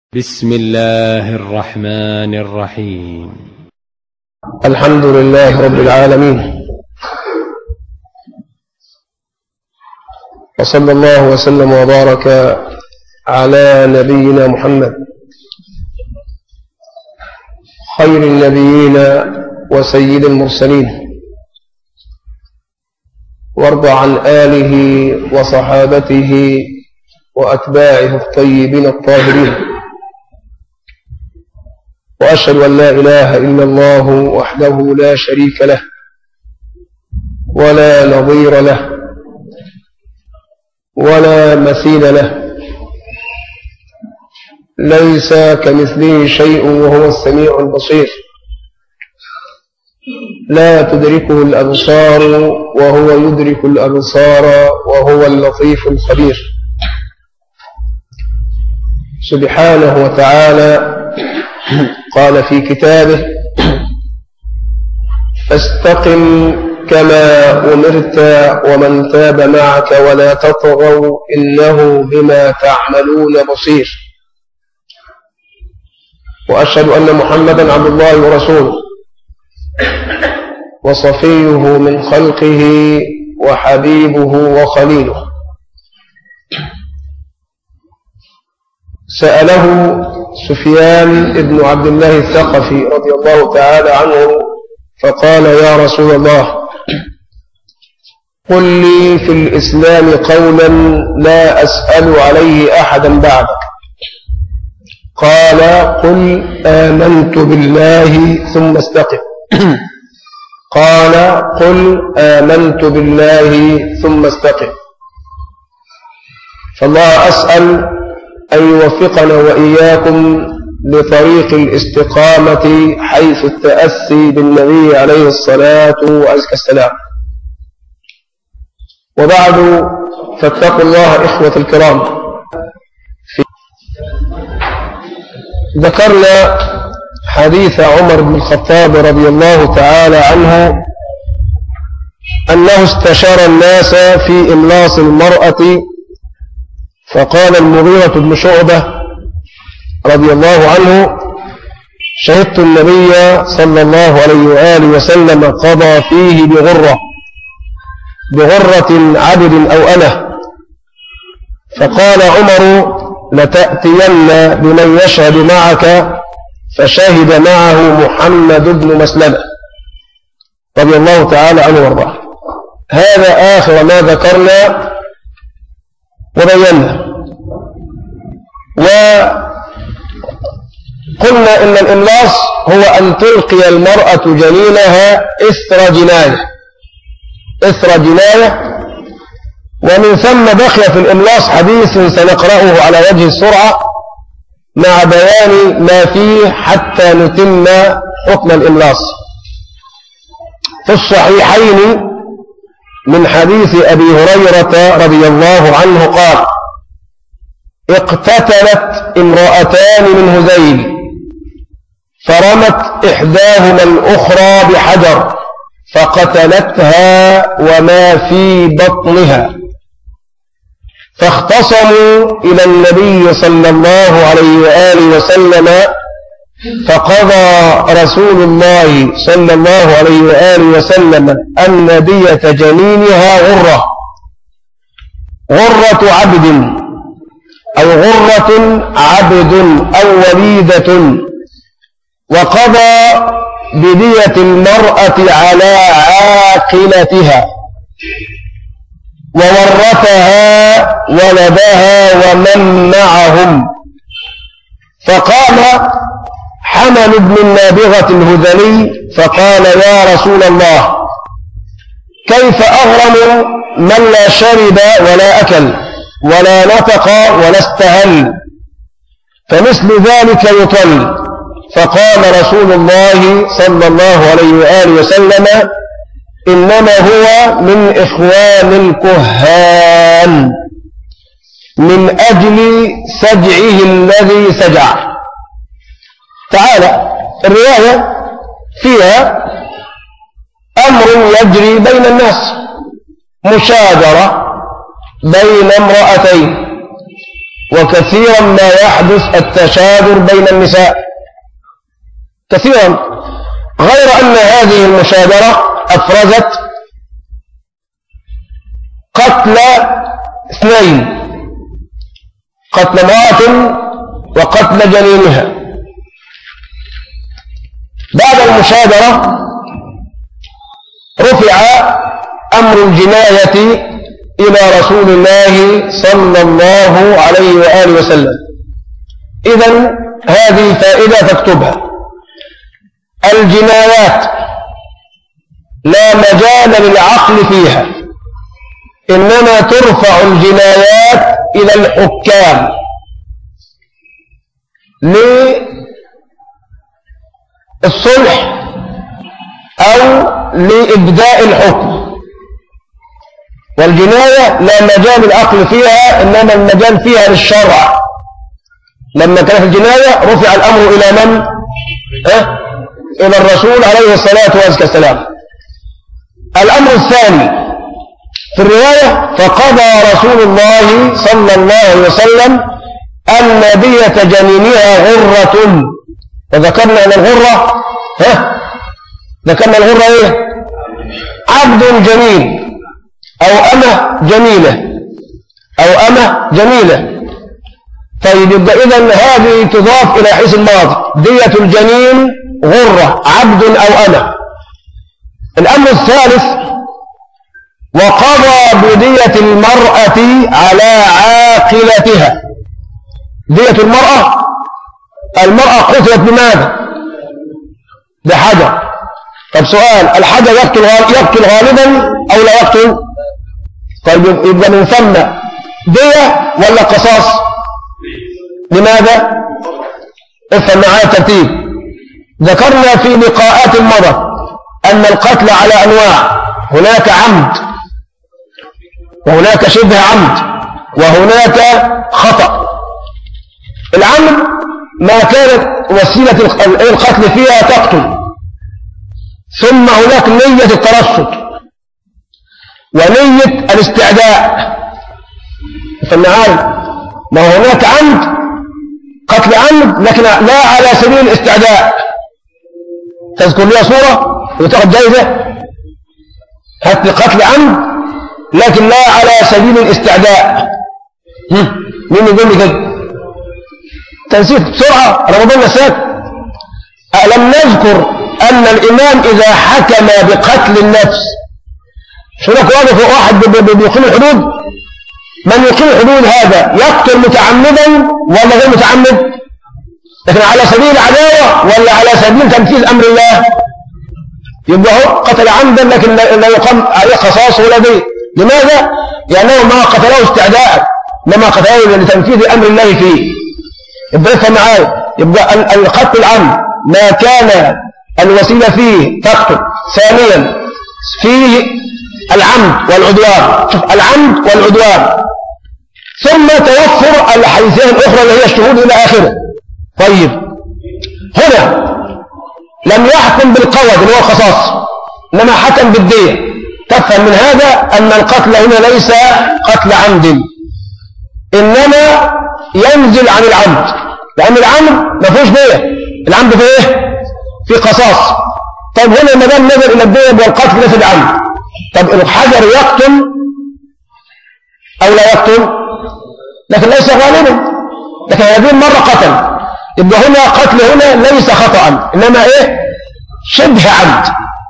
بسم الله الرحمن الرحيم. الحمد لله رب العالمين، وصلى الله وسلم وبارك على نبينا محمد خير النبيين وسيد المرسلين، وارض عن آله وصحابته وأتباعه الطيبين الطاهرين. وأشهد أن لا إله إلا الله وحده لا شريك له ولا نظير له ولا مثيل له، ليس كمثله شيء وهو السميع البصير، لا تدركه الأبصار وهو يدرك الأبصار وهو اللطيف الخبير. سبحانه وتعالى قال في كتابه: فاستقم كما أمرت ومن تاب معك ولا تطغوا إنه بما تعملون بصير. وأشهد أن محمدا عبد الله ورسوله وصفيه من خلقه وحبيبه وخليله. سأله سفيان بن عبد الله الثقفي رضي الله تعالى عنه فقال: يا رسول الله، قل لي في الإسلام قولا لا أسأل عليه أحدا بعدك. قال: قل آمنت بالله ثم استقم. قال: قل آمنت بالله ثم استقم. فالله أسأل أن يوفقنا وإياكم لطريق الاستقامة حيث التأسي بالنبي عليه الصلاة وأزكى السلام. وبعد، فاتقوا الله إخوة الكرام. ذكرنا حديث عمر بن الخطاب رضي الله تعالى عنه أنه استشار الناس في إملاص المرأة، فقال المغيرة بن شعبة رضي الله عنه: شهدت النبي صلى الله عليه وآله وسلم قضى فيه بغرة عبد أو أمة. فقال عمر: لتأتين بمن يشهد معك، فشهد معه محمد بن مسلمة رضي الله تعالى عنه وارضاه. هذا آخر ما ذكرنا وبينا. وقلنا إن الإملاص هو أن تلقي المرأة جنينها إثر جناية. ومن ثم بقي في الإملاص حديث سنقرأه على وجه السرعة مع بيان ما فيه حتى نتم حكم الإملاص. في الصحيحين من حديث أبي هريرة رضي الله عنه قال: اقتتلت امرأتان من هذيل، فرمت إحداهما الأخرى بحجر فقتلتها وما في بطنها، فاختصموا إلى النبي صلى الله عليه وآله وسلم، فقضى رسول الله صلى الله عليه وآله وسلم أن دية جنينها غرة عبد أو غرة عبد أو وليدة، وقضى بدية المرأة على عاقلتها، وورثها ولدها ومن معهم. فقال حمل بن النابغة الهذلي فقال: يا رسول الله، كيف أغرم من لا شرب ولا أكل ولا نطق ولا استهل؟ فمثل ذلك يطل. فقال رسول الله صلى الله عليه وآله وسلم: إنما هو من إخوان الكهان من أجل سجعه الذي سجع. تعالى الرواية فيها أمر يجري بين الناس، مشاجرة بين امرأتين، وكثيرا ما يحدث التشاجر بين النساء كثيرا، غير أن هذه المشاجرة أفرزت قتل اثنين، قتل امرأة وقتل جنينها. بعد المشاجرة رفع أمر الجناية إلى رسول الله صلى الله عليه وآله وسلم. إذن هذه فائدة تكتبها: الجنايات لا مجال للعقل فيها، إنما ترفع الجنايات إلى الحكام للصلح أو لإبداء الحكم، والجناية لا مجال العقل فيها، إنما المجال فيها للشرع. لما كانت الجناية رفع الأمر إلى من؟ إلى الرسول عليه الصلاة والسلام. الأمر الثاني في الرواية: فقضى رسول الله صلى الله عليه وسلم أن دية جنينها غرة. وذكرنا أن الغرة ذكرنا الغرة إيه؟ عبد جميل أو أمة جميلة أو أمة جميلة. طيب يبقى إذن هذه تضاف إلى حيث الماضي: دية الجنين غرة، عبد أو أمة. الأمر الثالث: وقضى بدية المرأة على عاقلتها. دية المرأة قتلت بماذا؟ بحجر. طب سؤال: الحجر يقتل غالبا أو لا يقتل؟ طيب يبقى من ثم دية ولا قصاص؟ لماذا؟ افهم معايا الترتيب. ذكرنا في لقاءات مضت أن القتل على أنواع: هناك عمد، وهناك شبه عمد، وهناك خطأ. العمد ما كانت وسيلة القتل فيها تقتل، ثم هناك نية الترصد ونية الاستعداء. فالنهار ما هناك عمد، قتل عمد، لكن لا على سبيل الاستعداء. تذكر لي صورة وتاخد جايزة؟ هات لي قتل عمد لكن لا على سبيل الاستعداء. مين يقول لي كده؟ تنسيت بسرعة، رمضان نساك. ألم نذكر أن الإمام إذا حكم بقتل النفس، شو لك واحد بيقيم الحدود؟ من يقيم الحدود هذا يقتل متعمدا ولا غير متعمد؟ لكن على سبيل العداوة ولا على سبيل تنفيذ أمر الله؟ يبقى هو قتل عمدا لكن لا يقام عليه قصاص ولا دية. لماذا؟ لأنه ما قتله استعداء، لما قتله لتنفيذ أمر الله فيه. يبقى افهم معايا. يبقى القتل العمد ما كان الوسيلة فيه تقتل. ثانيا فيه العمد والعدوان. شوف، العمد والعدوان، ثم توفر الحيثيات الأخرى اللي هي الشهود إلى آخره. طيب هنا لم يحكم بالقود اللي هو القصاص، إنما حكم بالدية. تفهم من هذا أن القتل هنا ليس قتل عمد، إنما ينزل عن العمد، لأن العمد ما فيهوش دية، العمد فيه إيه؟ في قصاص. طيب هنا ما دام نزل إلى الدية والقتل ليس العمد. طب الحجر يقتل أو لا يقتل؟ لكن ليس غالبا، لكن هذه المرة قتل. يبقى هنا قتل هنا ليس خطأ، إنما إيه؟ شبه عمد.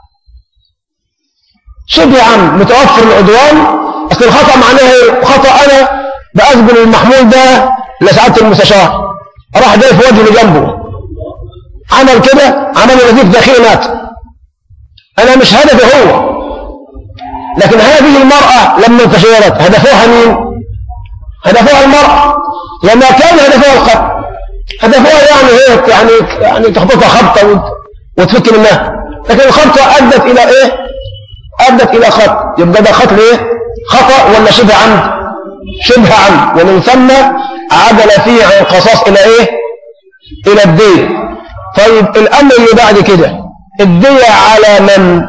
شبه عمد متوفر العدوان. أصل الخطأ معناه إيه؟ خطأ أنا بأسجل المحمول ده لسعادة المستشار، راح جاي في وجه اللي جنبه عمل كده، عمل نزيف داخلي مات. أنا مش هدفي هو، لكن هذه المرأة لما انتشرت هدفوها مين؟ هدفوها المرأة. لما كان هدفوها القتل، هدفوها يعني هيك يعني تخبطها خبطة وتفك منها، لكن الخبطة أدت إلى إيه؟ أدت إلى خطأ. يبقى ده قتل إيه؟ خطأ ولا شبه عمد؟ شبه عمد، ومن ثم عدل فيه عن القصاص إلى إيه؟ إلى الدية. طيب الأمر اللي بعد كده، الدية على من؟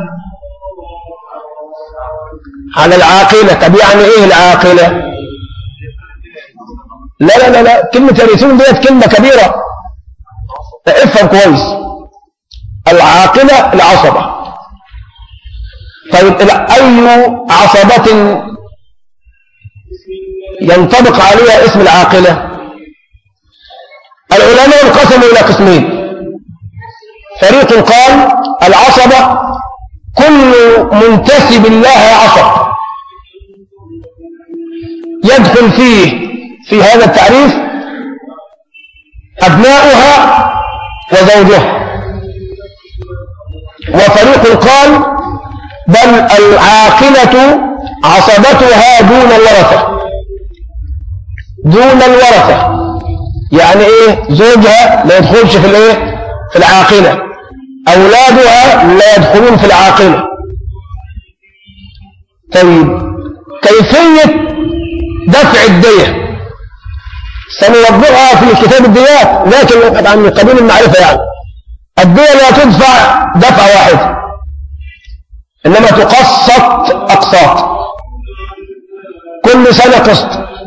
على العاقلة. طب يعني إيه العاقلة؟ لا لا لا لا، كلمة يرثون ديت كلمة كبيرة، افهم كويس. العاقلة العصبة. طيب أي عصبة ينطبق عليها اسم العاقلة؟ العلماء انقسموا إلى قسمين. فريق قال العصبة كل منتسب لها عصب، يدخل فيه في هذا التعريف أبناؤها وزوجها. وفريق قال بل العاقلة عصبتها دون الورثة. دون الورثة يعني ايه؟ زوجها لا يدخلش في الايه؟ في العاقلة، أولادها لا يدخلون في العاقلة. طيب كيفية دفع الدية سنوضحها في كتاب الديات، لكن عن قبيل المعرفة يعني الدية لا تدفع دفع واحد، إنما تقسط أقساط، كل سنة قسط،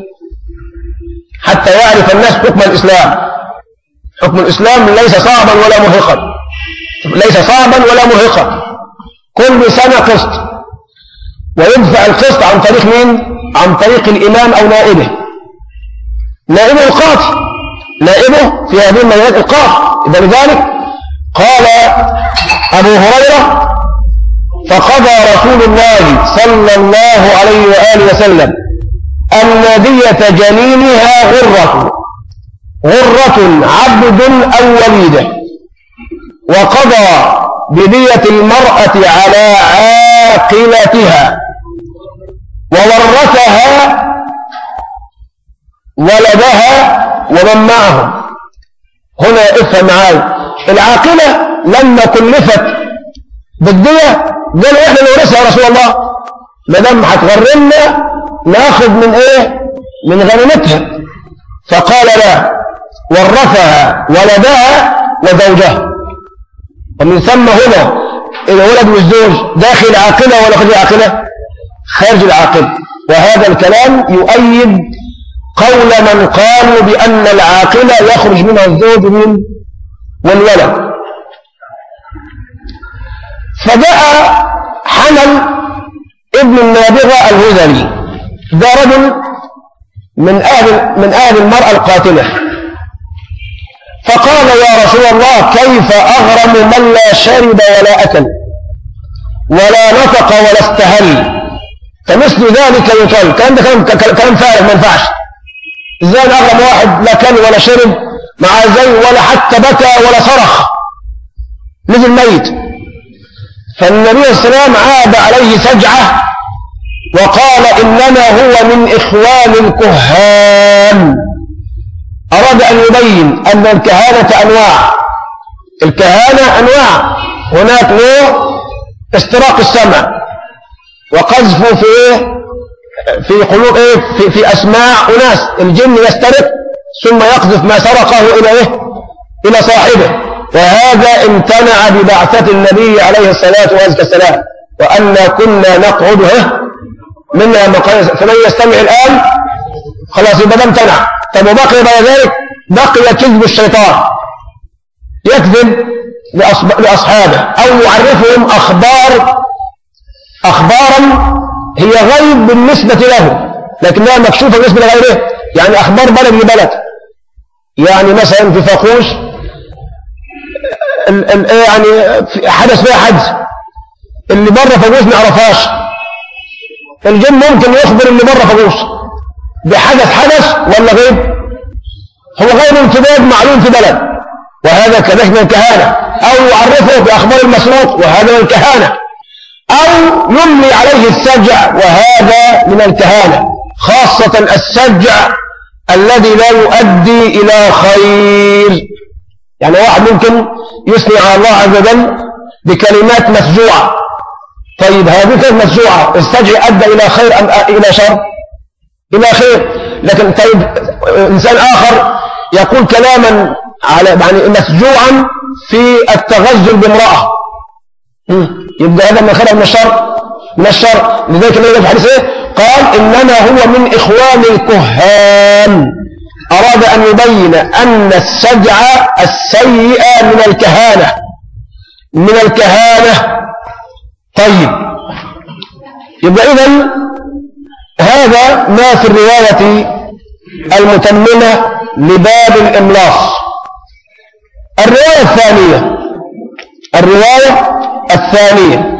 حتى يعرف الناس حكم الإسلام. حكم الإسلام ليس صعبا ولا مرهقا، ليس صعبا ولا مرهقا، كل سنة قسط. ويدفع القسط عن طريق مين؟ عن طريق الإمام أو نائبه. نائبه القاضي، نائبه في هذه المجالات القاضي. لذلك قال أبو هريرة فقضى رسول الله صلى الله عليه وآله وسلم أن دية جنينها غرة، غرة عبد أو وليدة، وقضى بدية المرأة على عاقلتها، وورثها ولدها ومن معهم. هنا افهم معايا، العاقلة لما كلفت بالدية قالوا احنا نورثها يا رسول الله، ما دام هتغرمنا ناخذ من ايه؟ من غنيمتها. فقال لا، ورثها ولدها وزوجها. ومن ثم هنا الولد والزوج داخل العاقلة ولا خارج العاقلة؟ خارج العاقلة. وهذا الكلام يؤيد قول من قالوا بأن العاقلة يخرج منها الزوج والولد. فجاء حنل ابن النابغة الهذلي، ده رجل من أهل المرأة القاتلة، فقال يا رسول الله كيف أغرم من لا شرب ولا أكل ولا نطق ولا استهل؟ فمثل ذلك يقال. كلام ده كلام فارغ ما ينفعش. ازاي أغرم واحد لا كل ولا شرب مع زي ولا حتى بكى ولا صرخ نزل ميت؟ فالنبي صلى الله عليه وسلم عاد عليه سجعة وقال إنما هو من إخوان الكهان. أراد أن يبين أن الكهانة أنواع. الكهانة أنواع، هناك نوع استراق السمع وقذفه في قلوب في أسماع أناس. الجن يسترق ثم يقذف ما سرقه إلى صاحبه، وهذا امتنع ببعثة النبي عليه الصلاة والسلام، وأن كنا نقعده منها مقاييس، فمن يستمع الآن خلاص يبقى ده امتنع. طب وبقي بعد ذلك بقي كذب الشيطان، يكذب لأصحابه أو يعرفهم أخبارا هي غيب بالنسبة له لكنها مكشوفة بالنسبة لغيره. يعني أخبار بلد لبلد، يعني مثلا في فاقوس يعني حدث فيها حدث، اللي بره فاقوس ما يعرفهاش. الجن ممكن يخبر اللي بره فاقوس بحدث ولا غيب؟ هو غير امتداد معلوم في بلد، وهذا كذلك من الكهانة. أو يعرفه بأخبار المسروق، وهذا من الكهانة. أو يملي عليه السجع، وهذا من الكهانة، خاصة السجع الذي لا يؤدي إلى خير. يعني واحد ممكن يثني على الله عز وجل بكلمات مسجوعة. طيب هذه كلمة مسجوعة، السجع أدى إلى خير أم إلى شر؟ إلى خير. لكن طيب إنسان آخر يقول كلاما يعني مسجوعا في التغزل بامرأة، يبقى هذا من خير من الشر؟ من الشر. لذلك النبي في الحديث قال إنما هو من إخوان الكهان. أراد أن يبين أن السجع السيء من الكهانة. طيب، يبقى إذن هذا ما في الرواية المتممة لباب الإملاص. الرواية الثانية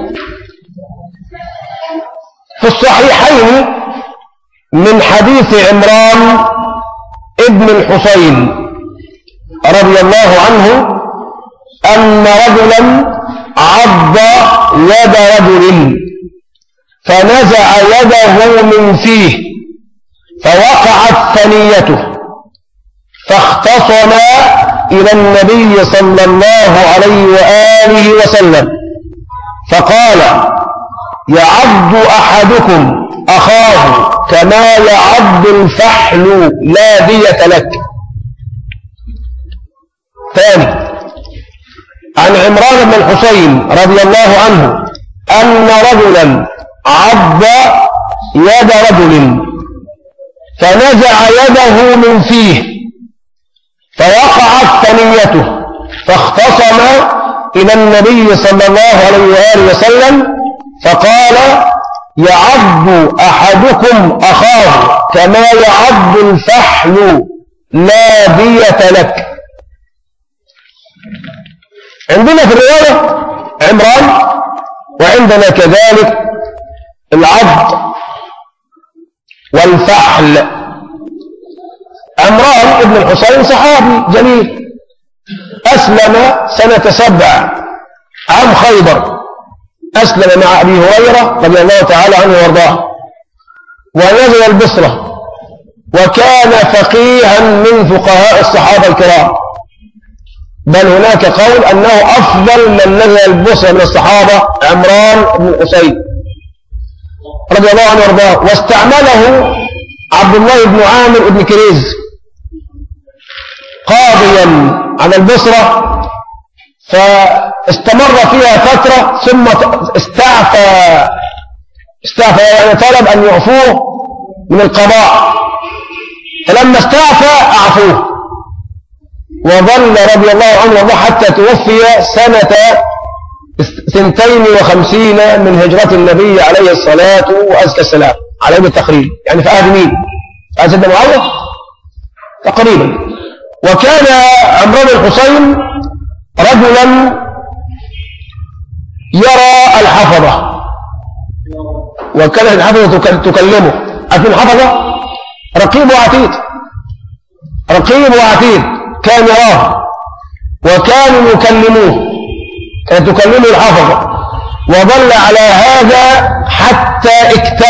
في الصحيحين من حديث عمران ابن الحصين رضي الله عنه أن رجلا عض يد رجل فنزع يده من فيه فوقعت ثنيته، فاختصما إلى النبي صلى الله عليه وآله وسلم فقال: يعض أحدكم أخاه كما يعض الفحل لا دية لك. ثاني، عن عمران بن الحصين رضي الله عنه أن رجلا عض يد رجل فنزع يده من فيه فوقعت ثنيته، فاختصم إلى النبي صلى الله عليه وآله وسلم فقال: يعض أحدكم أخاه كما يعض الفحل لا دية لك. عندنا في الرواية عمران، وعندنا كذلك العض والفحل. عمران ابن الحصين صحابي جليل، أسلم سنة 7 عام خيبر، أسلم مع أبي هريرة رضي الله تعالى عنه وارضاه، ونزل البصرة، وكان فقيها من فقهاء الصحابة الكرام، بل هناك قول أنه أفضل من نزل البصرة من الصحابة عمران بن الحصين رضي الله عنه وارضاه. واستعمله عبد الله بن عامر بن كريز قاضيا على البصرة، فاستمر فيها فترة ثم استعفى يعني طلب أن يعفوه من القضاء، فلما استعفى أعفوه، وظل رضي الله عنه وارضاه حتى توفي سنة 52 من هجرة النبي عليه الصلاة وأزكى السلام عليه بالتقريب، يعني في عهد مين؟ عهد سيدنا معاوية تقريبا. وكان عمران الحصين رجلا يرى الحفظة، وكانت الحفظة تكلمه. عارفين الحفظة؟ رقيب وعتيد كان يراه، وكانوا يكلموه، كانت تكلمه الحفظة، وظل على هذا حتى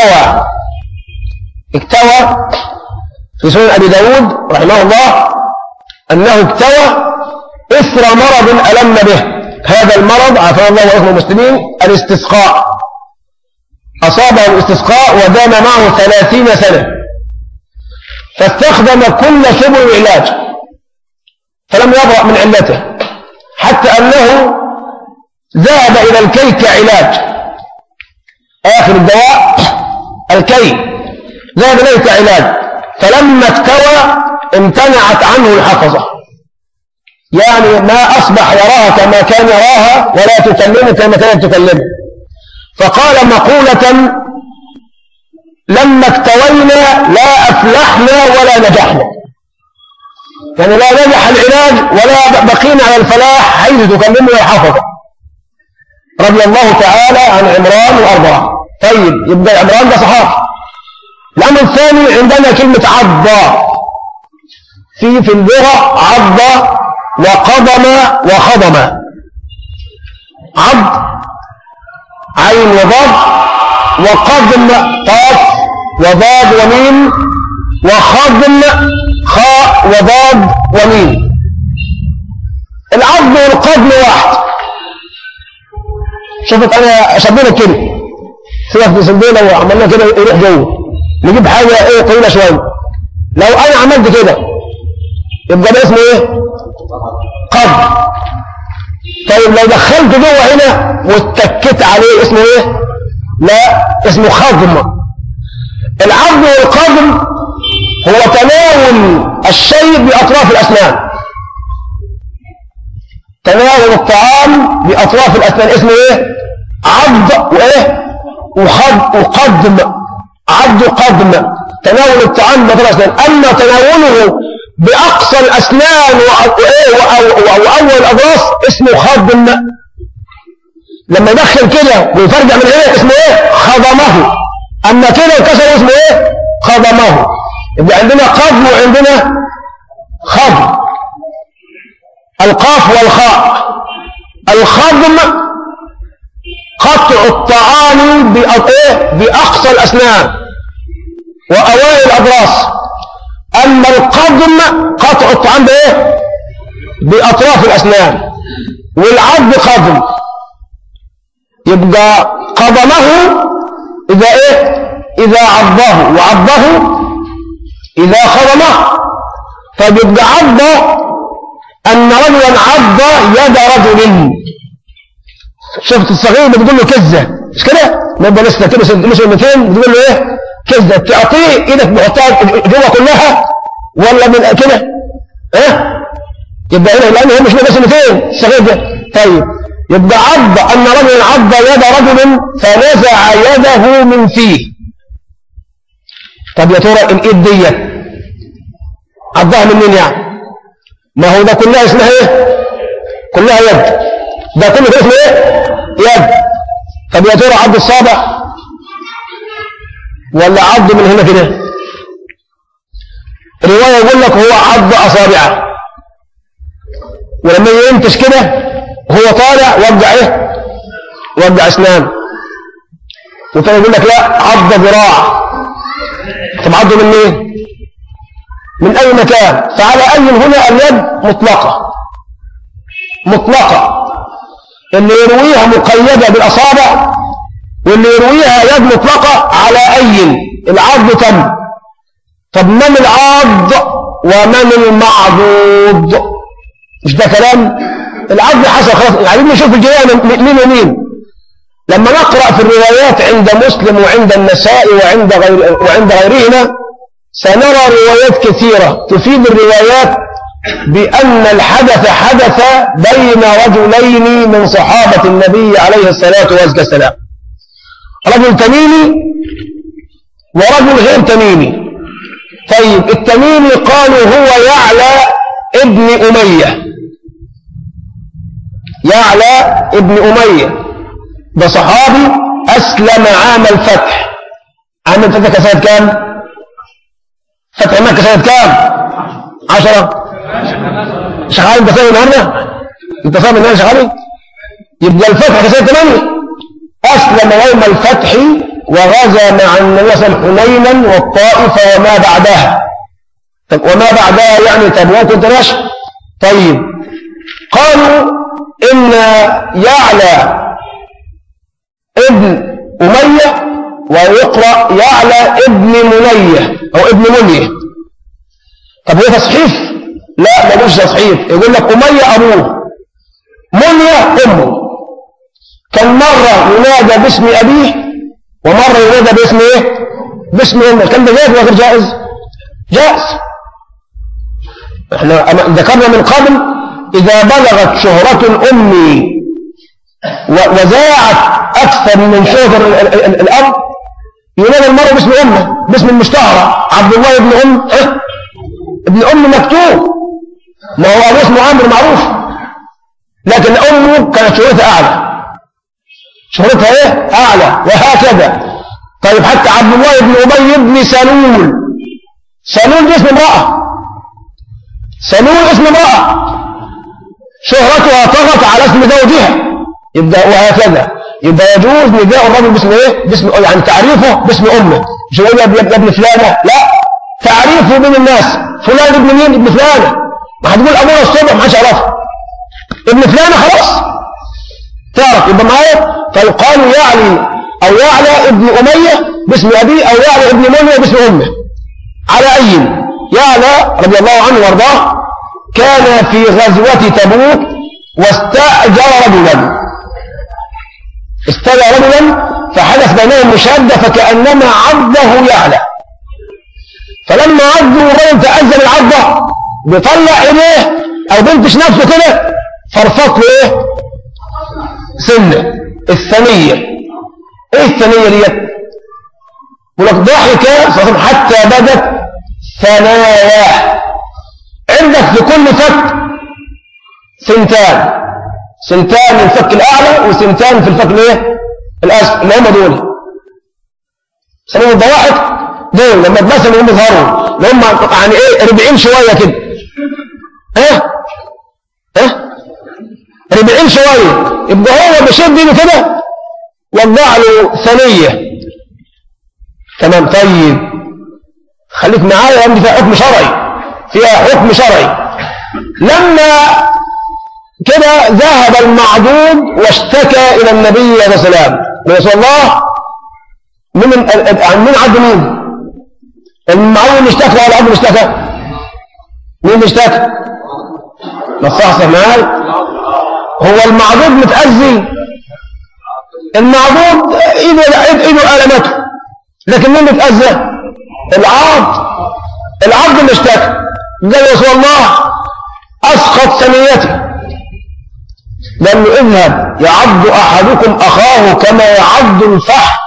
اكتوى في سنن أبي داود رحمه الله أنه اكتوى إثر مرض ألم به. هذا المرض عافانا الله وإخوة المسلمين الاستسقاء، أصابه الاستسقاء ودام معه 30 سنة، فاستخدم كل سبل العلاج فلم يبرأ من علته، حتى أنه ذهب إلى الكي كعلاج. آخر الدواء الكي، ذهب إليه كعلاج، فلما اكتوى امتنعت عنه الحفظة، يعني ما أصبح يراها كما كان يراها ولا تكلمه كما كانت تكلمه. فقال مقولة: لما اكتوينا لا أفلحنا ولا نجحنا، يعني لا نجح العلاج ولا بقينا على الفلاح حيث تكلمه الحفظة رضي الله تعالى عن عمران وأرضاه. طيب، يبقى عمران ده صحابي. الأمر الثاني عندنا كلمة عضة، في اللغة عضة وقضم وخضم. عض عين وضاد، وقضم قاف وضاد وميم، وخضم خاء وضاد وميم. العض والقضم واحد. شوفت أنا شبينا كده سيبك بسندينا وعملنا كده يروح جوه، نجيب حاجة طويلة شوية. لو أنا عملت كده يبقى ده اسمه ايه؟ قضم. طيب لو دخلت جوه هنا واتكيت عليه اسمه ايه؟ لا، اسمه خضم. العض والقضم هو تناول الشيء بأطراف الأسنان. تناول الطعام بأطراف الأسنان اسمه إيه؟ عض وإيه؟ وقدم. عض وقدم، تناول الطعام بأطراف الأسنان. أما تناوله بأقصى الأسنان وأول الأضراس اسمه خدم. لما يدخل كده ويفرجع من هنا اسمه إيه؟ خضمه. أما كده الكسر اسمه إيه؟ خضمه. يبقى عندنا قدم وعندنا خضم. القاف والخاء. الخضم قطع الطعام بأقصى الأسنان وأوائل الأضراس. أما القضم قطع الطعام بإيه؟ بأطراف الأسنان. والعض قضم. يبقى قضمه إذا إيه؟ إذا عضه، وعضه إذا خضمه. فبيبقى عض أن رجلا عض يد رجل. شفت الصغير بتقول له كزة، مش كده؟ نبقى لسه كده لسه 200 بتقول له ايه؟ كزة. تعطيه ايدك بحطها جوه كلها ولا من كده؟ ها؟ يبقى هنا لان هو مش بس 200 الصغير ده. طيب يبقى عض ان رجل عض يد رجل فنزع يده من فيه. طب يا ترى الايد ديت عضها من مين يعني؟ ما هو ده كلها اسمها ايه؟ كلها يد. ده كله اسمه ايه؟ يد. طب يا ترى عض الصابع ولا عض من هنا كده؟ الروايه يقول لك هو عض اصابعه، ولما ينتش كده هو طالع وجع ايه؟ وجع اسنان. وتاني يقول لك لا عض ذراع. طب عضه من ايه؟ من اي مكان. فعلى اي هنا اليد مطلقه مطلقه. اللي يرويها مقيدة بالأصابع واللي يرويها يد مطلقة على أي. العض تم. طب من العض ومن المعضوض؟ مش ده كلام؟ العض حصل خلاص. عايزين نشوف الجماعة مين ومين. لما نقرأ في الروايات عند مسلم وعند النسائي وعند غيرهما سنرى روايات كثيرة تفيد الروايات بأن الحدث حدث بين رجلين من صحابة النبي عليه الصلاة والسلام. رجل تميمي ورجل غير تميمي. طيب التميمي قالوا هو يعلى ابن أمية. يعلى ابن أمية ده صحابي أسلم عام الفتح. عام الفتح سنة كام؟ فتح مكة سنة كام؟ 10. شغال انت فاهم النهارده؟ انت فاهم ان انا شغال؟ يبقى الفتح سنه 8. اسلم يوم الفتح وغزا مع النبي صلى الله عليه وسلم حنينا والطائف وما بعدها. طب وما بعدها يعني تبوك وانت ماشي. طيب قالوا ان يعلى ابن اميه ويقرا يعلى ابن منيه او ابن منيه. طب هو تصحيف؟ لا ملوش تصحيف. يقول لك أمية أبوه منية أمه. كان مرة ينادى باسم أبيه ومرة ينادى باسم إيه؟ باسم أمه. كان ده جائز ولا غير جائز؟ جائز. احنا ذكرنا من قبل إذا بلغت شهرة الأم وزاعت أكثر من شهرة الأب ينادى المرء باسم أمه، باسم المشتهرة. عبد الله ابن أم ابن أم مكتوب، ما هو أبوه اسمه عمرو معروف، لكن أمه كانت شهرتها أعلى. شهرتها إيه؟ أعلى. وهكذا. طيب حتى عبد الله بن أبي بن سلول. سلول دي اسم امرأة. سلول اسم امرأة شهرتها طغت على اسم زوجها. يبقى وهكذا. يبقى يجوز نداء الرجل باسم ايه؟ باسم يعني تعريفه باسم امه. مش يقول يا ابن فلانة، لا، تعريفه بين الناس. فلان ابن مين؟ ابن فلانة. ما هتقول ابونا الصبح ما حدش يعرفه. ابن فلانة خلاص تعرف. يبقى معايا. فيقال يعلي او يعلى ابن امية باسم ابيه او يعلى ابن منية باسم امه. على اي يعلى رضي الله عنه وارضاه كان في غزوة تبوك واستأجر رجلا. استأجر رجلا فحدث بينهم مشادة فكأنما عضه يعلى. فلما عضوا الراجل تأذن العضة بيطلع ايديه او بنتش نفسه كده فرفط له ايه؟ سنة الثنية. ايه الثنية ديت؟ يقول لك ضحك حتى بدت ثناياه. عندك في كل فك سنتان الفك الاعلى وسنتان في الفك الايه؟ الاسفل اللي هم دول سموهم الضواحك. دول لما اتبسموا هم يظهروا اللي هم يعني ايه 40 شويه كده. ها 40 شويه. يبقى هو بيشد ايده كده وضع له ثنيه. تمام. طيب خليك معايا لان فيها حكم شرعي، لما كده ذهب المعضود واشتكى الى النبي عليه الصلاه والسلام. رسول الله مين عد مين؟ المعضود اشتكى ولا العبد اشتكى؟ مين اللي اشتكى؟ نصحصح معاي. هو المعضود متأذي، المعضود ايده ألمته، لكن مين متأذى؟ العبد اللي اشتكى. قال رسول الله اسقط ثنيتي، لأنه اذهب يعض احدكم اخاه كما يعض الفحم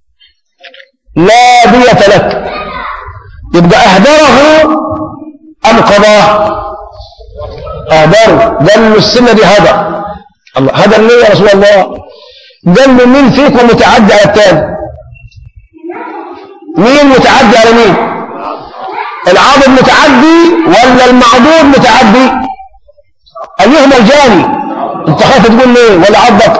لا دية لك. يبقى اهدره ام قضاه؟ اهدره. قال له السنة دي هدر. الله هدر ليه يا رسول الله؟ قال له مين فيكم متعدي على التاني؟ مين متعدي على مين؟ العاضد متعدي ولا المعضود متعدي؟ ايهما الجاني؟ انت خايف تقول ليه ولا عضك؟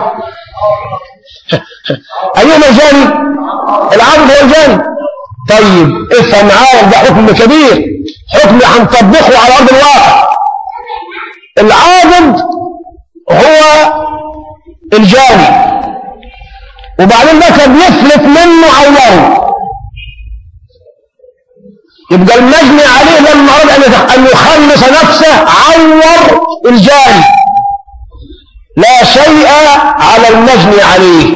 ايهما الجاني؟ العاضد هو الجاني. طيب افهم معايا، ده حكم كبير، حكم هنطبقه على ارض الواقع. العاضد هو الجاني، وبعدين ده كان يفلت منه عوره، يبقى المجني عليه لما أراد أن يخلص نفسه عور الجاني، لا شيء على المجني عليه.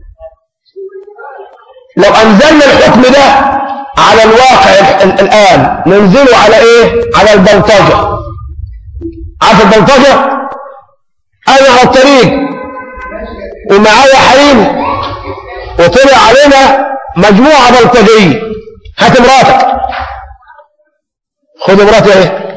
لو أنزلنا الحكم ده على الواقع الآن ننزله على إيه؟ على البلطجة. عارف البلطجة؟ أنا على الطريق ومعايا حريم وطلع علينا مجموعة بلطجية، هات مراتك، خد مراتي ايه،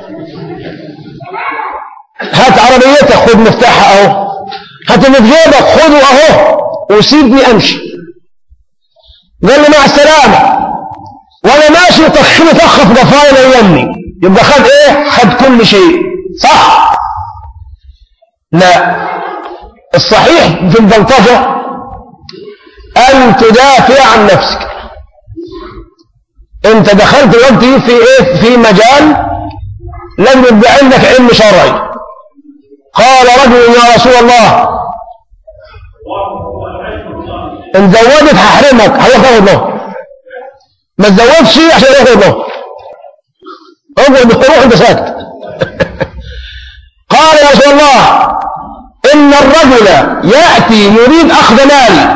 هات عربيتك، خد مفتاحها اهو، هات اللي في جيبك خده اهو وسيبني امشي. قال لي مع السلامة، وانا ماشي طخني طخ في ضفايا يمي، يبقى خد ايه؟ خد كل شيء، صح؟ لا، الصحيح في البلطجة ان تدافع عن نفسك. انت دخلت دلوقتي في ايه؟ في مجال لازم يبقى عندك علم شرعي. قال رجل يا رسول الله ان زودت هحرمك، هياخد له، ما تزودش عشان ياخد له، اقول بروح انت ساكت. قال يا رسول الله ان الرجل ياتي يريد اخذ مالي،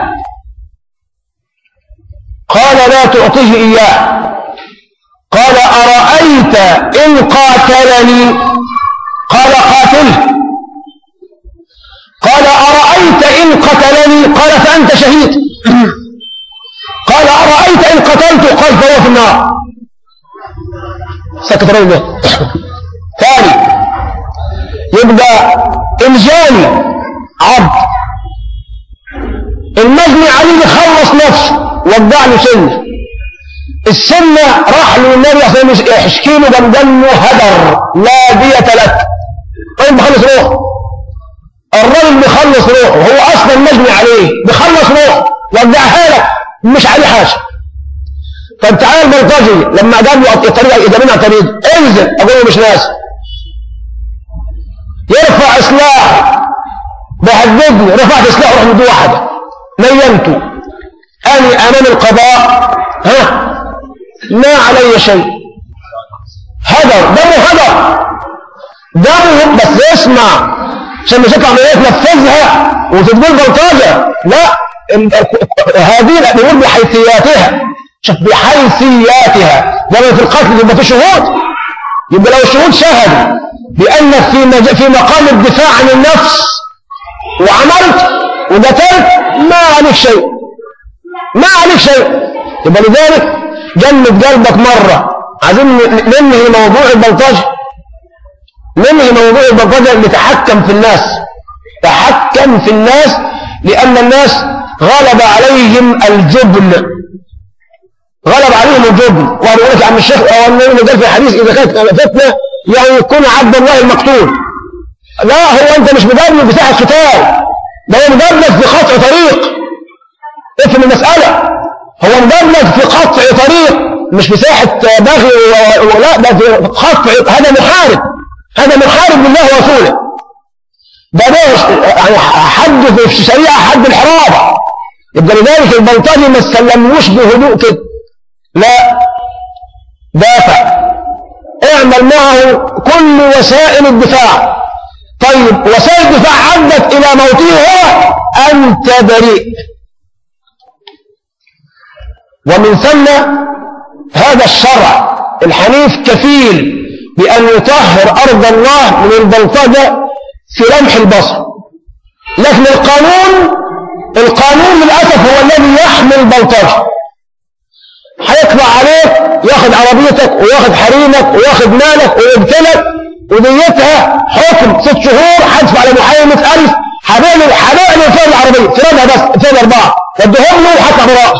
قال لا تعطيه اياه. قال ارايت ان قاتلني؟ قال قاتله. قال ارايت ان قتلني؟ قال فانت شهيد. قال ارايت ان قتلته؟ قال فهو في النار. سكت الرجل ده. ثاني، يبقى الجاني عبد، المجني عليه يخلص نفسه، وضع له سنه، السنه راح له النبي عشان يحكي له دمه هدر لا دية لك. طيب بخلص روحه، الراجل بيخلص روحه، هو اصلا مجني عليه بيخلص روحه، وضعها لك مش عليه حاجه. طب تعالى البلطجي لما جاب له الطريقه الايجابيه على الطريق، انزل، اقول له مش ناس، يرفع سلاح، بهددني، رفعت سلاح وراح مدي واحده، نيمته، اني امام القضاء ما علي شيء، هدر، دمه بس يسمع عشان مش يطلع عمليه تنفذها وتقول بلطجه، لا، هذه نقول بحيثياتها، شوف بحيثياتها، زي في القتل يبقى في شهود، يبقى لو الشهود شهدوا بأنك في مقام الدفاع عن النفس وعملت وقتلت ما عليك شيء، ما عليك شيء. يبقى لذلك جمد قلبك مرة. عايزين ننهي موضوع البلطجة، ننهي موضوع البلطجة اللي تحكم في الناس، تحكم في الناس لأن الناس غلب عليهم الجبن، غلب عليهم الجبن. وأنا أقول لك يا عم الشيخ اللي قال في الحديث إذا كانت فتنة يعني يكون عبد الله المقتول. لا، هو أنت مش مدرب بتاع القتال، ده هو مدرب في قطع طريق. افهم المسألة، هو مدرب في قطع طريق مش مساحة بغي ولا، ده في قطع. هذا محارب، هذا محارب لله ورسوله. ده يعني حد في الشريعة حد الحرابة. يبقى لذلك البلطجي ما استلموش بهدوء كده، لا، دافع، اعمل معه كل وسائل الدفاع. طيب وسائل الدفاع عدت إلى موته هو، أنت بريء. ومن ثم هذا الشرع الحنيف كفيل بأن يطهر أرض الله من البلطجة في لمح البصر. لكن القانون للأسف هو الذي يحمي البلطجة. هيطلع عليك ياخد عربيتك وياخد حريمك وياخد مالك ويقتلك، وديتها حكم 6 شهور هدفع على محامي 100,000، هبيع فيها العربية فرادها بس فيها 4 ودهم له وحتى براءة.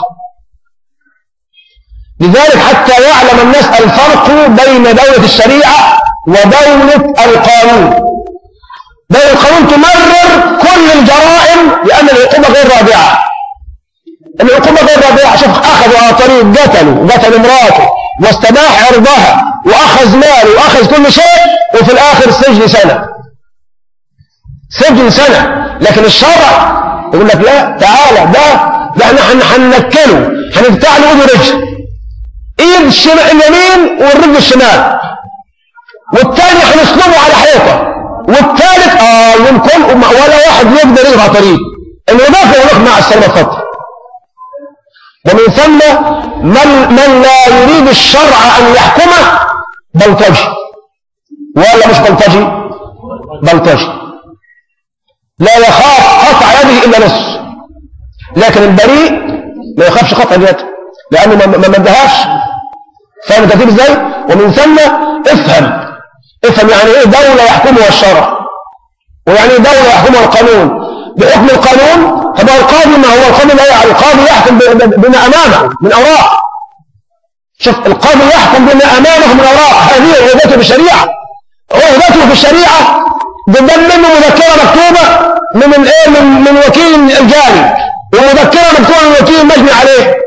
لذلك حتى يعلم الناس الفرق بين دولة الشريعة ودولة القانون. دولة القانون تمرر كل الجرائم لأن العقوبة غير رادعة. العقوبة غير رادعة. شوف، أخذوا على طريق قتل امراته واستباح عرضها وأخذ ماله وأخذ كل شيء، وفي الآخر سجن سنة، سجن سنة. لكن الشرع يقول لك لا، تعالى ده احنا هننكله، هنفتح له ايد ورجل، ايد اليمين والرجل الشمال، والتاني هنسلبه على حيطه، والثالث يمكن ولا واحد يقدر يقرا طريق انه يدافع ولك مع السلامه الخطر. ومن ثم من لا يريد الشرع ان يحكمه بلطجي، ولا مش بلطجي؟ بلطجي لا يخاف قطع يده الا نصف. لكن البريء ما يخافش قطع يده لانه ما مدهاش. فاهم الترتيب ازاي؟ ومن ثم افهم يعني ايه دولة يحكمها الشرع، ويعني ايه دولة يحكمها القانون. بحكم القانون هذا القاضي، ما هو القاضي لا يعني القاضي يحكم بما امامه من اوراق. شوف، القاضي يحكم بما امامه من اوراق. هذه عهدته في الشريعة، عهدته في الشريعة بدل منه مذكرة مكتوبة من وكيل الجاري، ومذكرة مكتوبة من وكيل المجني عليه.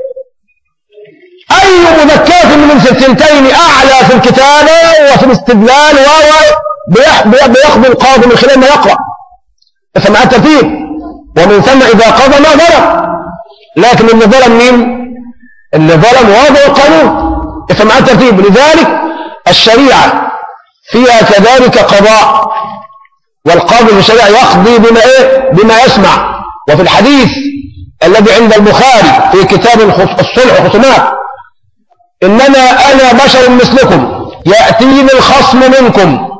أي مذكرة من سلسلتين أعلى في الكتابة وفي الاستدلال بيقضي القاضي من خلال ما يقرأ. فمع الترتيب. ومن ثم إذا قضى ما ظلم. لكن اللي ظلم مين؟ اللي ظلم وضع القانون. فمع الترتيب. لذلك الشريعة فيها كذلك قضاء، والقاضي في الشريعة يقضي بما يسمع. وفي الحديث الذي عند البخاري في كتاب الصلح والخصومات: إنما أنا بشر مثلكم يأتيني الخصم منكم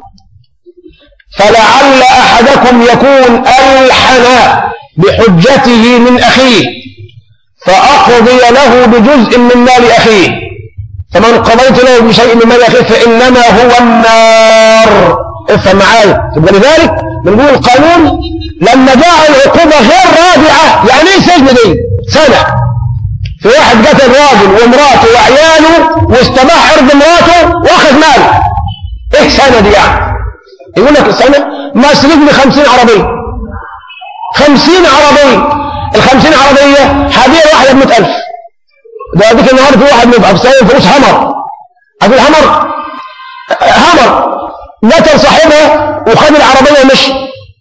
فلعل أحدكم يكون ألحن بحجته من أخيه فأقضي له بجزء من مال أخيه، فمن قضيت له بشيء من مال أخيه فإنما هو النار. افهم معايا. ولذلك بنقول القانون لما جاء العقوبة غير رادعة، يعني ايه سجن دي؟ سنة. في واحد قتل راجل ومراته وعياله واستباح عرض مراته واخذ ماله، ايه سنة دي يعني؟ يقول لك السنة ما سلبني 50 عربية، 50 عربية، ال50 عربية هذه واحدة ب100,000. ده ديك النهارده في واحد مبقى بسايب فلوس همر، هتقول همر قتل صاحبها وخد العربية ومشي،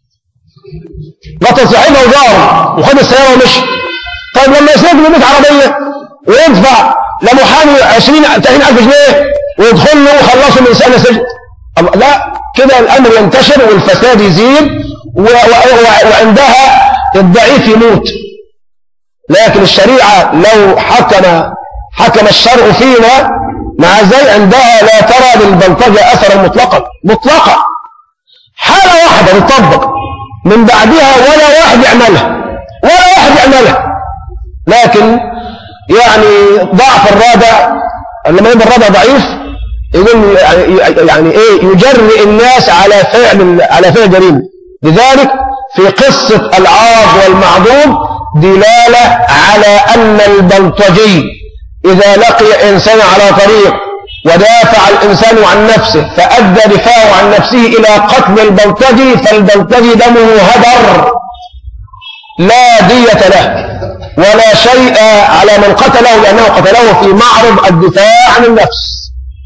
قتل صاحبها وجاره وخد السيارة ومشي. طيب لما يسلك له 100 عربية ويدفع لمحامي 20,000 جنيه ويدخل له وخلصه من سنة سجن، لا، كده الأمر ينتشر والفساد يزيد وعندها الضعيف يموت. لكن الشريعة لو حكم الشرع فينا مع ذلك عندها لا ترى للبلطجة أثرا مطلقا حالة واحدة تطبق من بعدها ولا واحد يعملها لكن يعني ضعف الرادع لما يبقى الرادع ضعيف يقول يعني ايه يجرئ الناس على فعل جريمة. لذلك في قصة العاض والمعضوض دلالة على أن البلطجي إذا لقي إنسان على طريق ودافع الإنسان عن نفسه فأدى دفاعه عن نفسه إلى قتل البلطجي فالبلطجي دمه هدر لا دية له ولا شيء على من قتله لأنه قتله في معرض الدفاع عن النفس.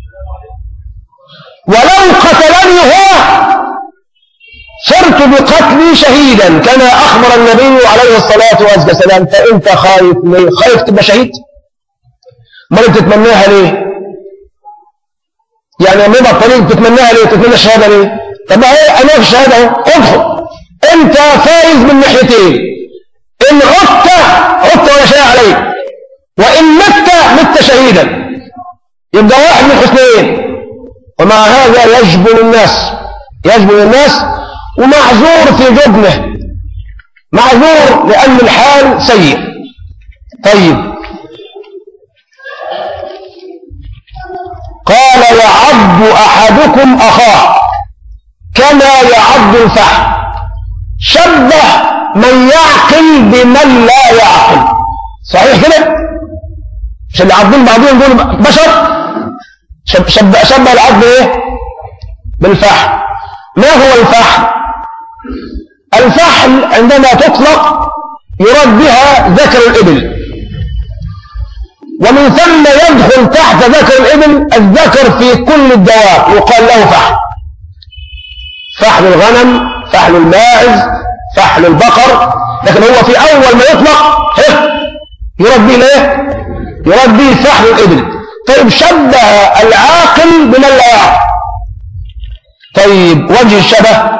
ولو قتلني هو صرت بقتلي شهيدا كما أخبر النبي عليه الصلاة والسلام. فأنت خايف ليه؟ خايف تبقى شهيد؟ ما بتتمناها ليه؟ يعني لما يبقى الطريق بتتمناها ليه؟ تتمنى الشهادة ليه؟ طب ما هي أنا في الشهادة اهو ادخل أنت فايز من ناحيتين إن عدت ولا شيء عليك وإن مت شهيدا يبقى واحد من الحسنين. ومع هذا يجبن الناس ومعذور في جبنه معذور لأن الحال سيء. طيب قال يعض أحدكم أخاه كما يعض الفحم شبه من يعقل بمن لا يعقل. صحيح كده؟ مش اللي عضين بعضهم يقولوا بشر شبه العض ايه بالفحم. ما هو الفحم؟ الفحم عندما تطلق يراد بها ذكر الإبل ومن ثم يدخل تحت ذكر الإبل الذكر في كل الدواب يقال له فحل. فحل الغنم فحل الماعز فحل البقر لكن هو في أول ما يطلق يراد به ايه؟ يراد به فحل الإبل. طيب شبه العاقل بمن لا يعقل. طيب وجه الشبه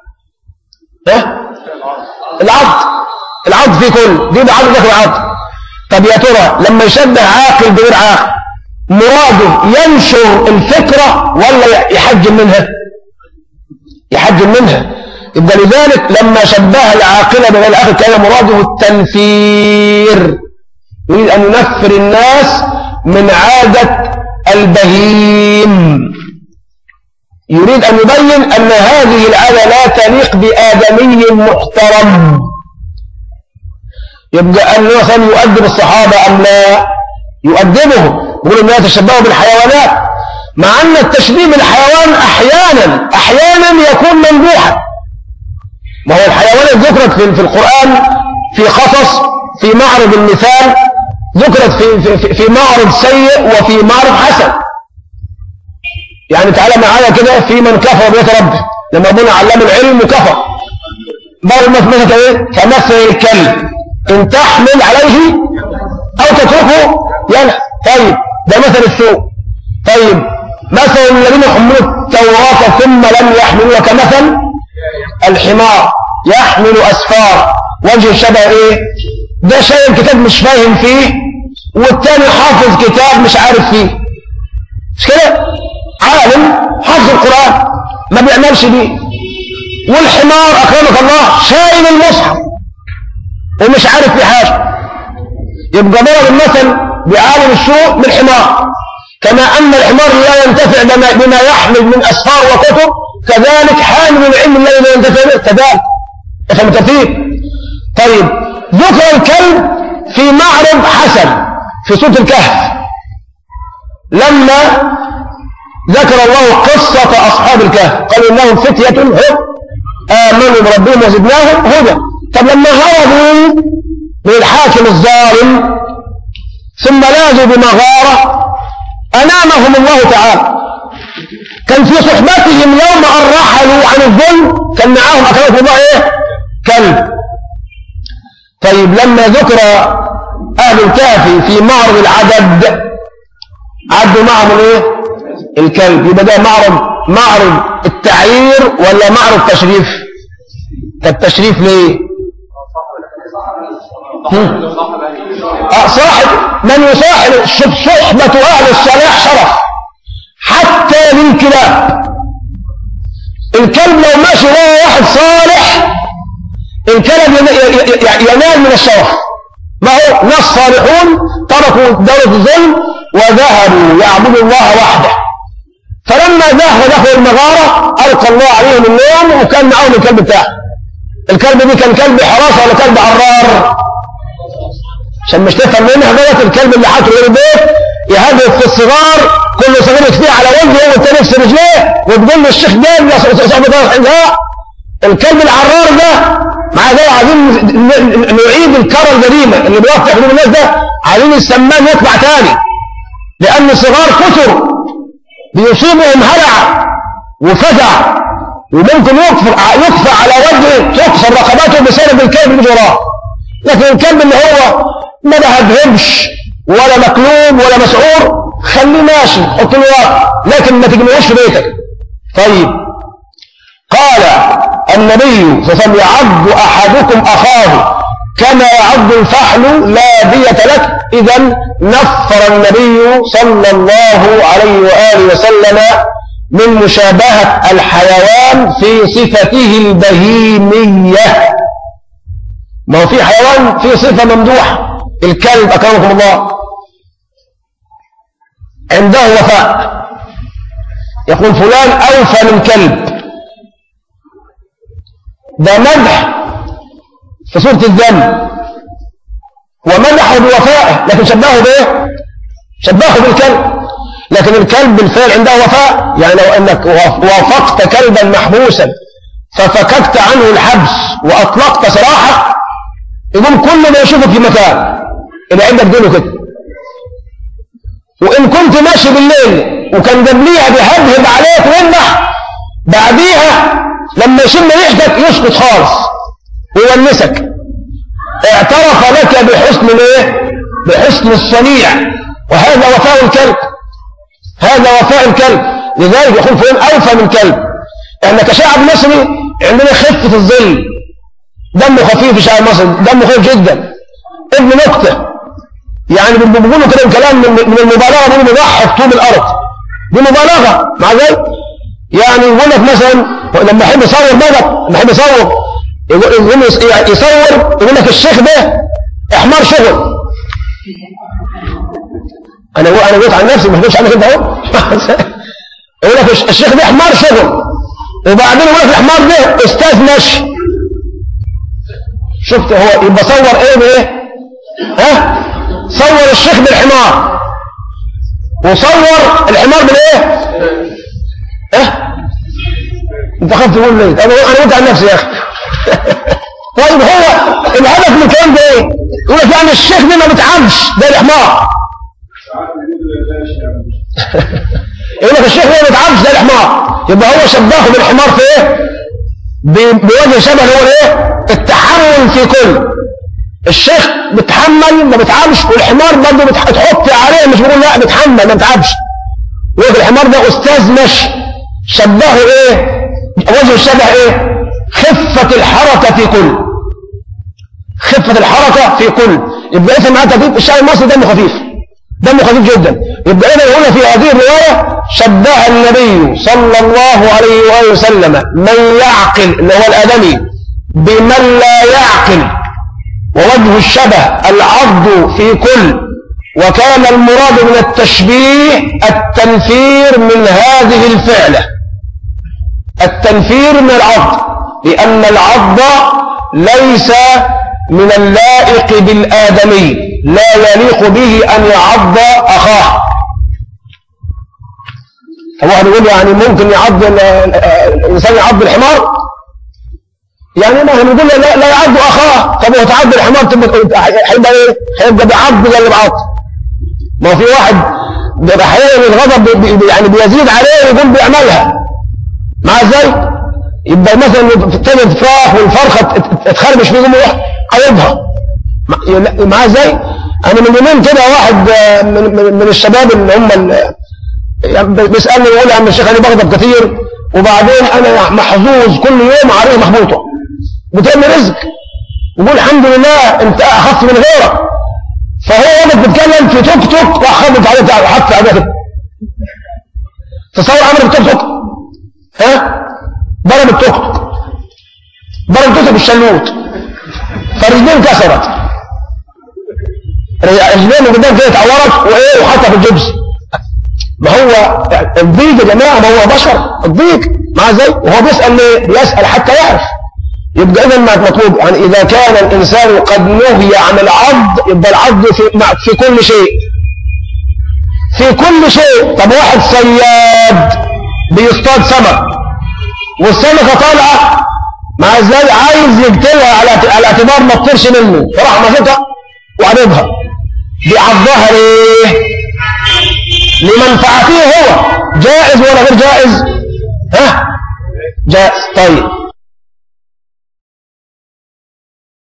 العض في كل دي بعض ذكر العض. طب يا ترى لما يشبه عاقل بغير عاقل مراده ينشر الفكرة ولا يحجم منها؟ يبقى لذلك لما شبه العاقل بغير العاقل كان مراده التنفير يريد أن ينفر الناس من عادة البهيم يريد أن يبين أن هذه العادة لا تليق بآدمي محترم. يبقى أن مثلا يؤدب الصحابة أم لا يؤدبهم يقول أنها تشبهوا بالحيوانات مع أن التشبيه بالحيوان أحيانا يكون ممدوحا. ما هو الحيوانات ذكرت في القرآن في قصص في معرض المثال ذكرت في معرض سيء وفي معرض حسن. يعني تعالى معايا كده في من كفر بيت ربه لما ابونا علم العلم وكفر بل مثل ايه كمثل الكلب ان تحمل عليه او تتركه ينهى. طيب ده مثل السوء. طيب مثل الذين حملوا التوراة ثم لم يحملوها كمثل الحمار يحمل اسفار. وجه الشبه ايه؟ ده شيء الكتاب مش فاهم فيه والتاني حافظ كتاب مش عارف فيه. مش كده؟ عالم حافظ القرآن ما بيعملش بيه والحمار أكرمك الله شايل المصحف ومش عارف في حاجة. يبقى ضرب المثل بعالم السوء بالحمار كما أن الحمار لا ينتفع بما يحمل من أسفار وكتب كذلك حامل العلم الذي لا ينتفع به كذلك. افهم الترتيب. طيب ذكر الكلب في معرض حسن في سورة الكهف لما ذكر الله قصة أصحاب الكهف قال إنهم فتية آمنوا بربهم وزدناهم هدى. طب لما هربوا من الحاكم الظالم ثم لاذوا بمغارة أنامهم الله تعالى كان في صحبتهم يوم أن رحلوا عن الظلم كان معاهم أكرمكم الله إيه؟ كلب. طيب لما ذكر أهل الكهف في معرض العدد عدوا معهم الايه؟ الكلب. يبقى ده معرض التعيير ولا معرض تشريف؟ التشريف ليه؟ صاحب من يصاحب صحبة أهل الصلاح شرف حتى للكلاب. الكلب لو ماشي وهو واحد صالح الكلب ينال من الشرف. ما هو ناس صالحون تركوا دولة الظلم وذهبوا يعبدوا الله وحده، فلما دخلوا المغارة ألقى الله عليهم النوم وكان معاهم الكلب بتاعه. الكلب دي كان كلب حراسة ولا كلب عرار؟ عشان مش تفهم منها غلط. الكلب اللي حاطه غير البيت يهدف في الصغار كل صغير يكفيه على وجهه والتاني في رجليه وتقول له الشيخ جاب يا صاحبي ده. الكلب العرار ده مع ده عايزين نعيد الكرة الجريمة اللي بيوقع قلوب الناس ده، عايزين السمان يطلع تاني، لأن الصغار كتر بيصيبهم هلع وفزع وممكن يكفى على وجهه تكسر رقبته بسبب الكلب اللي وراه. لكن الكلب اللي هو ما بهبهبش ولا مكلوب ولا مسعور خليه ماشي حط له وقت، لكن ما تجمعوش في بيتك. طيب قال النبي صلى الله عليه وسلم يعض أحدكم أخاه كما يعض الفحل لا دية لك. إذن نفر النبي صلى الله عليه وآله وسلم من مشابهة الحيوان في صفته البهيمية. ما هو في حيوان في صفة ممدوحة، الكلب أكرمكم الله عنده وفاء، يقول فلان أوفى من كلب، ده مدح في سورة الذم ومدحه بوفائه، لكن شبهه بايه؟ شبهه بالكلب. لكن الكلب بالفعل عنده وفاء، يعني لو انك وافقت كلبا محبوسا ففككت عنه الحبس واطلقت سراحه يقوم كل ما يشوفك في مكان اللي عندك دينه كده. وان كنت ماشي بالليل وكان قبليها بيهبهب عليك وينبح، بعديها لما يشم ريحتك يسكت خالص ويونسك. اعترف لك بحسن الايه؟ بحسن الصنيع، وهذا وفاء الكلب، هذا وفاء الكلب. لذلك يقول فلان اوفى من كلب. احنا كشعب مصري عندنا خفة الظل، دمه خفيف. شعب مصر دمه خفيف جدا. ابن نكته يعني بيقولوا كده كلام من المبالغه، بيقولوا بيضحك طوب الارض، دي مبالغه. مع ذلك يعني يقول لك مثلا لما يحب يصور بدك، لما يحب يصور يقول لك الشيخ ده احمر شغل. انا قلت عن نفسي، ما بقولش عنك انت اهو. يقول لك الشيخ ده احمر شغل، وبعدين يقول لك الاحمر ده استاذ مشي. شفت هو يبقى صور ايه بايه؟ ها؟ صور الشيخ بالحمار وصور الحمار بالايه؟ انت خاف تقول ليه؟ انا قلت عن نفسي يا اخي. طيب هو الهدف من الكلام ده ايه؟ يقول لك يعني الشيخ ده ما بيتعبش، ده الحمار. يقول لك الشيخ ده ما بيتعبش، ده الحمار. يبقى هو شبهه بالحمار في ايه؟ بوجه شبه هو الايه؟ التحمل في كل. الشيخ بتحمل ما بتعبش، والحمار برضه بتحط عليه، مش بيقول لا بتحمل ما بتعبش. يقول الحمار ده استاذ مشي، شبهه ايه؟ وجه الشبه ايه؟ خفة الحركة في كل، خفة الحركة في كل. يبقى إذا معناتها تجيب الشعب المصري دمه خفيف، دمه خفيف جدا. يبقى إذا هنا في هذه الرواية شبه النبي صلى الله عليه وآله وسلم من يعقل اللي هو الآدمي بمن لا يعقل، ووجه الشبه العض في كل. وكان المراد من التشبيه التنفير من هذه الفعلة، التنفير من العض، لأن العض ليس من اللائق بالآدمي، لا يليق به أن يعض أخاه. هو هنقول يعني ممكن يعض الإنسان يعض الحمار؟ يعني ما هنقول لا يعض أخاه. طب هو تعض الحمار هيبقى ايه؟ هيبقى بيعض زي اللي بعض. ما في واحد بيبقى احيانا الغضب يعني بيزيد عليه ويقول بيعملها. مع ازاي؟ يبقى مثلا تجد فراخ والفرخه تخربش فيه يقوم يروح قايضها. مع ازاي؟ انا من يومين كده واحد من الشباب اللي هم يعني بيسالني يقول لي يا عم الشيخ انا بغضب كتير وبعدين انا محظوظ كل يوم عليه محبوطه بتعمل رزق. وقول الحمد لله انت اخف من غيرك. فهو وقت بيتكلم في توك توك راح خبط عليه حط عليه كده. تصور عمل التوك توك، ها ضرب التوك توك، ضرب التوك توك بالشلوت، فرجلين كسرت، رجلين من قدام كده اتعورت وايه وحطها في الجبس. ما هو الضيق يا جماعه، ما هو بشر الضيق مع زي، وهو بيسال ليه؟ بيسال حتى يعرف. يبقى اذا ما مطلوب يعني اذا كان الانسان قد نهي عن العض يبقى العض في كل شيء، في كل شيء. طب واحد صياد بيصطاد سمك والسمكه طالعه مع ازاي عايز يقتلها على اعتبار ما تطيرش منه، فراح ماسكها وعضبها، بيعضها ليه؟ لمنفعته هو. جائز ولا غير جائز؟ ها جائز. طيب